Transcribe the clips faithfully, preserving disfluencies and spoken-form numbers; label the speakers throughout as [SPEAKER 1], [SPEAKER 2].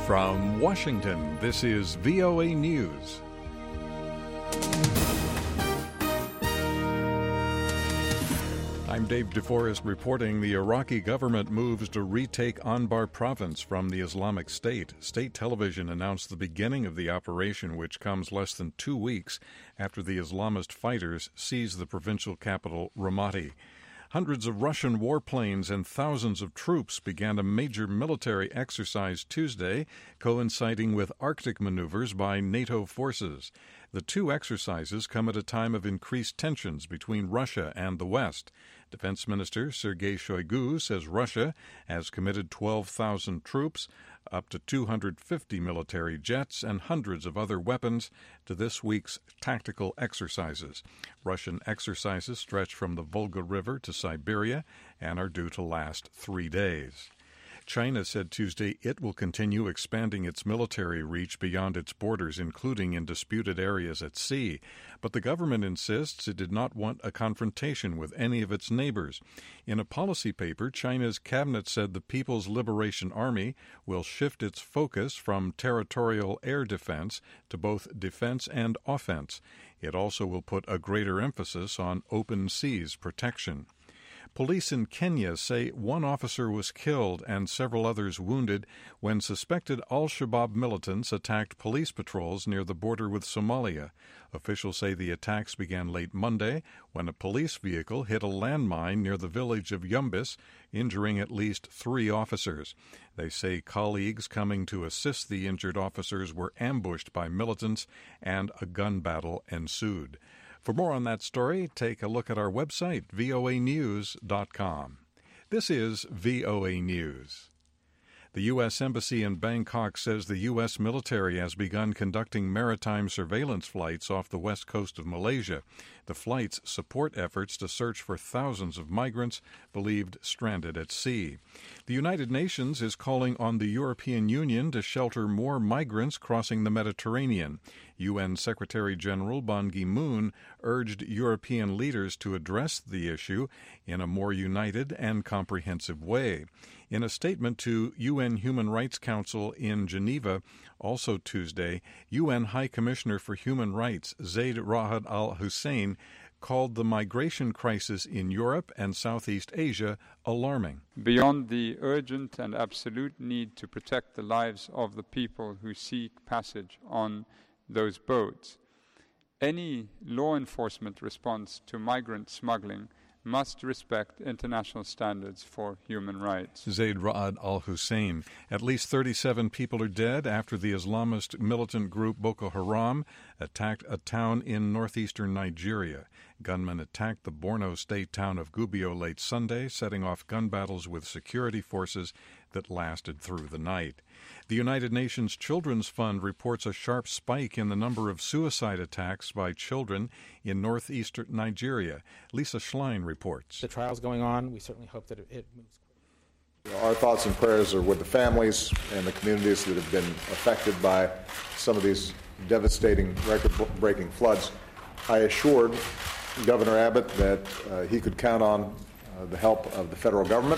[SPEAKER 1] From Washington, this is V O A News. I'm Dave DeForest reporting the Iraqi government moves to retake Anbar province from the Islamic State. State television announced the beginning of the operation, which comes less than two weeks after the Islamist fighters seized the provincial capital, Ramadi. Hundreds of Russian warplanes and thousands of troops began a major military exercise Tuesday, coinciding with Arctic maneuvers by NATO forces. The two exercises come at a time of increased tensions between Russia and the West. Defense Minister Sergei Shoigu says Russia has committed twelve thousand troops, up to two hundred fifty military jets, and hundreds of other weapons to this week's tactical exercises. Russian exercises stretch from the Volga River to Siberia and are due to last three days. China said Tuesday it will continue expanding its military reach beyond its borders, including in disputed areas at sea. But the government insists it did not want a confrontation with any of its neighbors. In a policy paper, China's cabinet said the People's Liberation Army will shift its focus from territorial air defense to both defense and offense. It also will put a greater emphasis on open seas protection. Police in Kenya say one officer was killed and several others wounded when suspected al-Shabaab militants attacked police patrols near the border with Somalia. Officials say the attacks began late Monday when a police vehicle hit a landmine near the village of Yumbis, injuring at least three officers. They say colleagues coming to assist the injured officers were ambushed by militants and a gun battle ensued. For more on that story, take a look at our website, V O A news dot com. This is V O A News. The U S Embassy in Bangkok says the U S military has begun conducting maritime surveillance flights off the west coast of Malaysia. The flights support efforts to search for thousands of migrants believed stranded at sea. The United Nations is calling on the European Union to shelter more migrants crossing the Mediterranean. U N Secretary General Ban Ki-moon urged European leaders to address the issue in a more united and comprehensive way. In a statement to U N Human Rights Council in Geneva, also Tuesday, U N High Commissioner for Human Rights Zeid Ra'ad Al Hussein called the migration crisis in Europe and Southeast Asia alarming.
[SPEAKER 2] Beyond the urgent and absolute need to protect the lives of the people who seek passage on those boats, any law enforcement response to migrant smuggling must respect international standards for human rights.
[SPEAKER 1] Zeid Ra'ad Al Hussein. At least thirty-seven people are dead after the Islamist militant group Boko Haram attacked a town in northeastern Nigeria. Gunmen attacked the Borno state town of Gubbio late Sunday, setting off gun battles with security forces that lasted through the night. The United Nations Children's Fund reports a sharp spike in the number of suicide attacks by children in northeastern Nigeria. Lisa Schlein reports.
[SPEAKER 3] The trial's going on. We certainly hope that it, it moves quickly.
[SPEAKER 4] Our thoughts and prayers are with the families and the communities that have been affected by some of these devastating record-breaking floods. I assured Governor Abbott that uh, he could count on uh, the help of the federal government.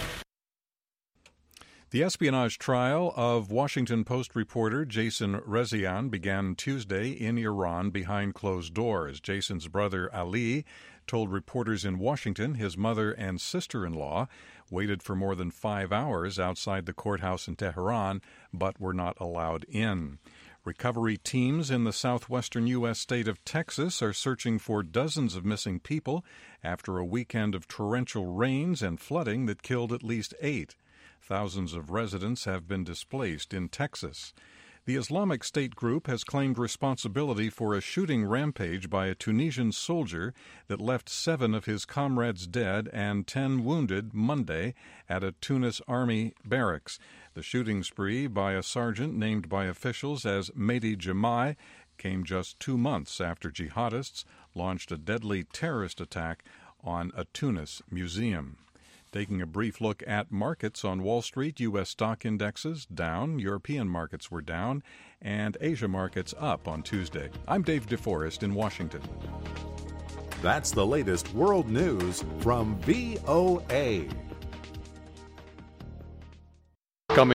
[SPEAKER 1] The espionage trial of Washington Post reporter Jason Rezaian began Tuesday in Iran behind closed doors. Jason's brother Ali told reporters in Washington his mother and sister-in-law waited for more than five hours outside the courthouse in Tehran, but were not allowed in. Recovery teams in the southwestern U S state of Texas are searching for dozens of missing people after a weekend of torrential rains and flooding that killed at least eight. Thousands of residents have been displaced in Texas. The Islamic State group has claimed responsibility for a shooting rampage by a Tunisian soldier that left seven of his comrades dead and ten wounded Monday at a Tunis army barracks. The shooting spree by a sergeant named by officials as Mehdi Jamai came just two months after jihadists launched a deadly terrorist attack on a Tunis museum. Taking a brief look at markets on Wall Street, U S stock indexes down, European markets were down, and Asia markets up on Tuesday. I'm Dave DeForest in Washington.
[SPEAKER 5] That's the latest world news from V O A.